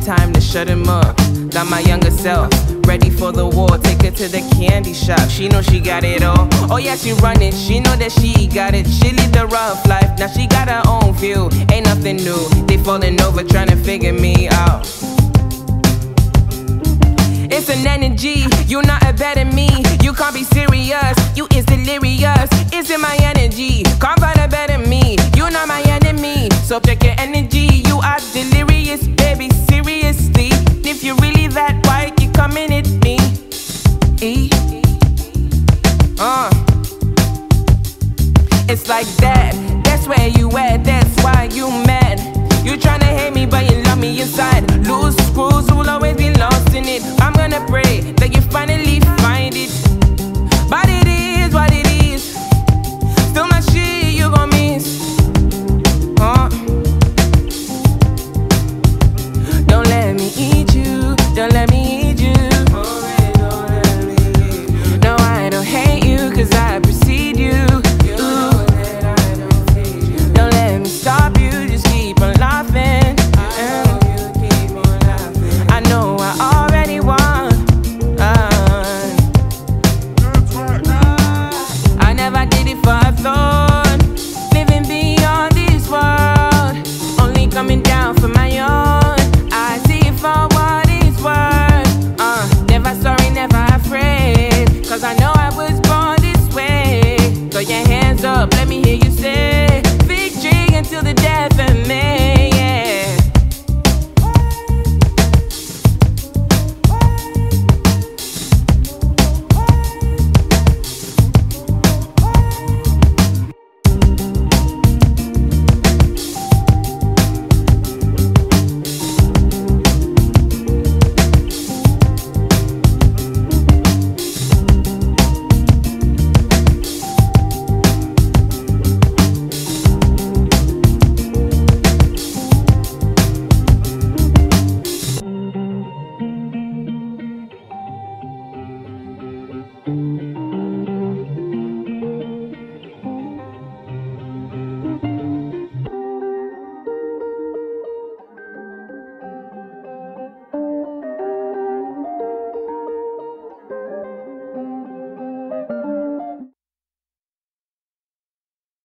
time to shut him up. Got my younger self ready for the war. Take her to the candy shop. She know she got it all. Oh yeah, she run it. She know that she got it. She live the rough life. Now she got her own view. Ain't nothing new. They falling over trying to figure me out. It's an energy. You not a better me. You can't be serious. You is delirious. It's in my energy. Can't find a better me. You not my enemy. So check your energy. You are delirious, baby. Seriously. If you're really that white, you coming at me. It's like that. That's where you at. That's why you mad. You tryna hate me, but you love me inside. Loose screws will always be lost in it. I'm gonna pray that you finally find